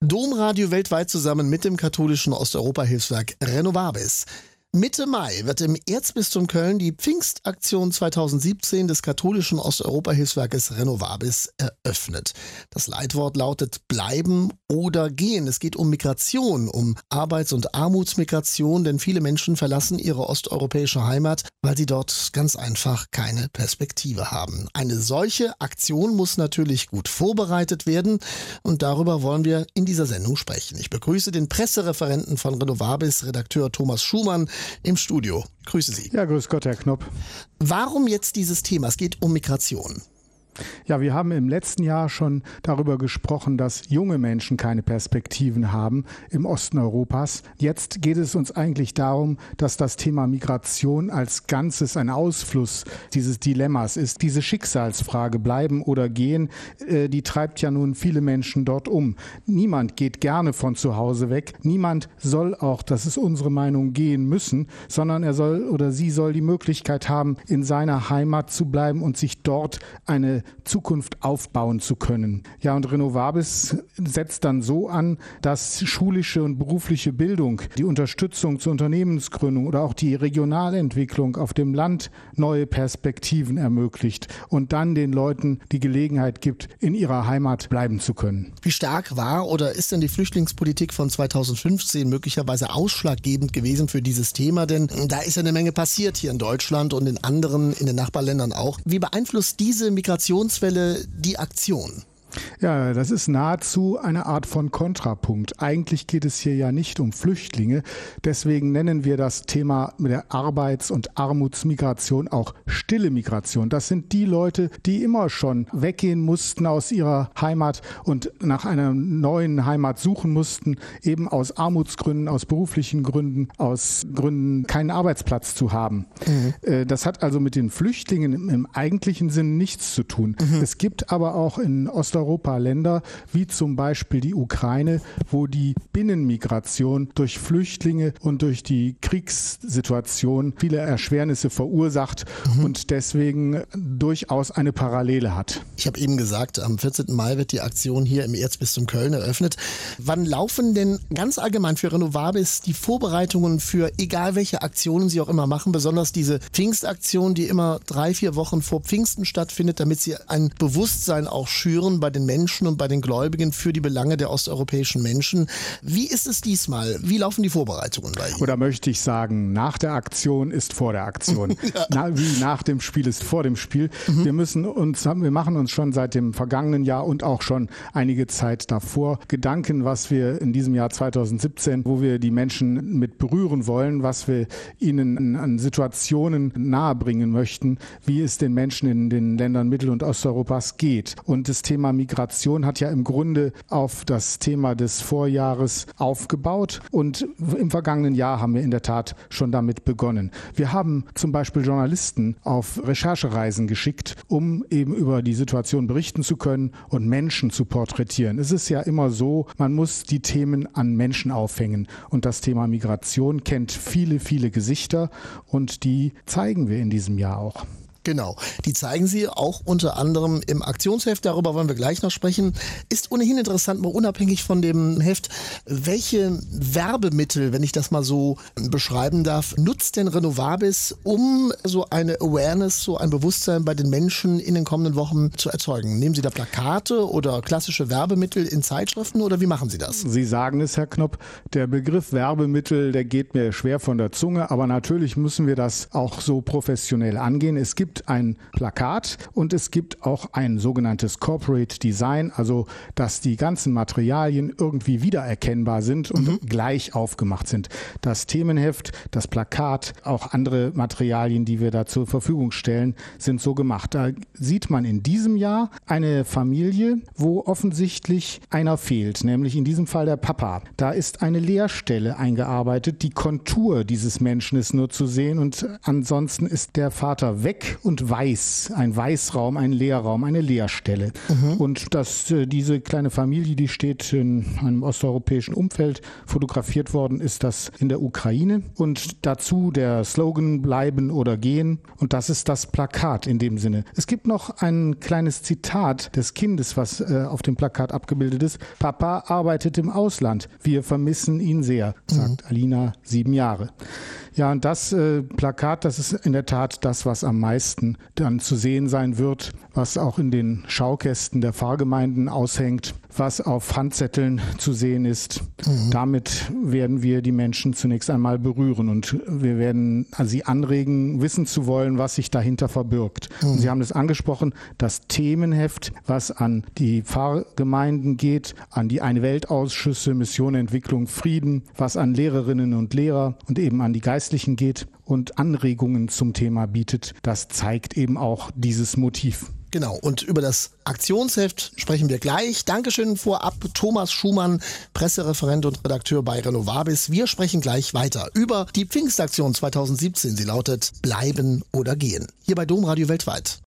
Domradio weltweit zusammen mit dem katholischen Osteuropa-Hilfswerk Renovabis. Mitte Mai wird im Erzbistum Köln die Pfingstaktion 2017 des katholischen Osteuropa-Hilfswerkes Renovabis eröffnet. Das Leitwort lautet Bleiben oder Gehen. Es geht um Migration, um Arbeits- und Armutsmigration, denn viele Menschen verlassen ihre osteuropäische Heimat, weil sie dort ganz einfach keine Perspektive haben. Eine solche Aktion muss natürlich gut vorbereitet werden und darüber wollen wir in dieser Sendung sprechen. Ich begrüße den Pressereferenten von Renovabis, Redakteur Thomas Schumann, im Studio. Grüße Sie. Ja, grüß Gott, Herr Knopp. Warum jetzt dieses Thema? Es geht um Migration. Ja, wir haben im letzten Jahr schon darüber gesprochen, dass junge Menschen keine Perspektiven haben im Osten Europas. Jetzt geht es uns eigentlich darum, dass das Thema Migration als Ganzes ein Ausfluss dieses Dilemmas ist. Diese Schicksalsfrage, bleiben oder gehen, die treibt ja nun viele Menschen dort um. Niemand geht gerne von zu Hause weg. Niemand soll auch, das ist unsere Meinung, gehen müssen, sondern er soll oder sie soll die Möglichkeit haben, in seiner Heimat zu bleiben und sich dort eine Zukunft aufbauen zu können. Ja, und Renovabis setzt dann so an, dass schulische und berufliche Bildung, die Unterstützung zur Unternehmensgründung oder auch die Regionalentwicklung auf dem Land neue Perspektiven ermöglicht und dann den Leuten die Gelegenheit gibt, in ihrer Heimat bleiben zu können. Wie stark war oder ist denn die Flüchtlingspolitik von 2015 möglicherweise ausschlaggebend gewesen für dieses Thema? Denn da ist ja eine Menge passiert hier in Deutschland und in den Nachbarländern auch. Wie beeinflusst diese Migrationswelle die Aktion? Ja, das ist nahezu eine Art von Kontrapunkt. Eigentlich geht es hier ja nicht um Flüchtlinge. Deswegen nennen wir das Thema mit der Arbeits- und Armutsmigration auch stille Migration. Das sind die Leute, die immer schon weggehen mussten aus ihrer Heimat und nach einer neuen Heimat suchen mussten, eben aus Armutsgründen, aus beruflichen Gründen, aus Gründen, keinen Arbeitsplatz zu haben. Das hat also mit den Flüchtlingen im eigentlichen Sinn nichts zu tun. Es gibt aber auch in Osteuropa Länder, wie zum Beispiel die Ukraine, wo die Binnenmigration durch Flüchtlinge und durch die Kriegssituation viele Erschwernisse verursacht und deswegen durchaus eine Parallele hat. Ich habe eben gesagt, am 14. Mai wird die Aktion hier im Erzbistum Köln eröffnet. Wann laufen denn ganz allgemein für Renovabis die Vorbereitungen für egal welche Aktionen Sie auch immer machen, besonders diese Pfingstaktion, die immer 3-4 Wochen vor Pfingsten stattfindet, damit Sie ein Bewusstsein auch schüren bei den Menschen und bei den Gläubigen für die Belange der osteuropäischen Menschen. Wie ist es diesmal? Wie laufen die Vorbereitungen bei Ihnen? Oder möchte ich sagen, nach der Aktion ist vor der Aktion. Wie nach dem Spiel ist vor dem Spiel. Wir machen uns schon seit dem vergangenen Jahr und auch schon einige Zeit davor Gedanken, was wir in diesem Jahr 2017, wo wir die Menschen mit berühren wollen, was wir ihnen an Situationen nahebringen möchten, wie es den Menschen in den Ländern Mittel- und Osteuropas geht. Und das Thema Migration hat ja im Grunde auf das Thema des Vorjahres aufgebaut und im vergangenen Jahr haben wir in der Tat schon damit begonnen. Wir haben zum Beispiel Journalisten auf Recherchereisen geschickt, um eben über die Situation berichten zu können und Menschen zu porträtieren. Es ist ja immer so, man muss die Themen an Menschen aufhängen und das Thema Migration kennt viele, viele Gesichter und die zeigen wir in diesem Jahr auch. Genau, die zeigen Sie auch unter anderem im Aktionsheft, darüber wollen wir gleich noch sprechen. Ist ohnehin interessant, mal unabhängig von dem Heft, welche Werbemittel, wenn ich das mal so beschreiben darf, nutzt denn Renovabis, um so eine Awareness, so ein Bewusstsein bei den Menschen in den kommenden Wochen zu erzeugen? Nehmen Sie da Plakate oder klassische Werbemittel in Zeitschriften oder wie machen Sie das? Sie sagen es, Herr Knopp, der Begriff Werbemittel, der geht mir schwer von der Zunge, aber natürlich müssen wir das auch so professionell angehen. Es gibt ein Plakat und es gibt auch ein sogenanntes Corporate Design, also dass die ganzen Materialien irgendwie wiedererkennbar sind und gleich aufgemacht sind. Das Themenheft, das Plakat, auch andere Materialien, die wir da zur Verfügung stellen, sind so gemacht. Da sieht man in diesem Jahr eine Familie, wo offensichtlich einer fehlt, nämlich in diesem Fall der Papa. Da ist eine Leerstelle eingearbeitet. Die Kontur dieses Menschen ist nur zu sehen und ansonsten ist der Vater weg und weiß, ein Weißraum, ein Leerraum, eine Leerstelle. Und diese kleine Familie, die steht in einem osteuropäischen Umfeld, fotografiert worden ist das in der Ukraine und dazu der Slogan bleiben oder gehen und das ist das Plakat in dem Sinne. Es gibt noch ein kleines Zitat des Kindes, was auf dem Plakat abgebildet ist. Papa arbeitet im Ausland, wir vermissen ihn sehr, sagt Alina, 7 Jahre. Ja, und das Plakat, das ist in der Tat das, was am meisten dann zu sehen sein wird, was auch in den Schaukästen der Pfarrgemeinden aushängt, was auf Handzetteln zu sehen ist. Damit werden wir die Menschen zunächst einmal berühren und wir werden sie anregen, wissen zu wollen, was sich dahinter verbirgt. Und Sie haben es angesprochen, das Themenheft, was an die Pfarrgemeinden geht, an die Eine-Welt-Ausschüsse, Mission, Entwicklung, Frieden, was an Lehrerinnen und Lehrer und eben an die Geistlichen geht und Anregungen zum Thema bietet. Das zeigt eben auch dieses Motiv. Genau, und über das Aktionsheft sprechen wir gleich. Dankeschön vorab, Thomas Schumann, Pressereferent und Redakteur bei Renovabis. Wir sprechen gleich weiter über die Pfingstaktion 2017. Sie lautet Bleiben oder Gehen. Hier bei Domradio weltweit.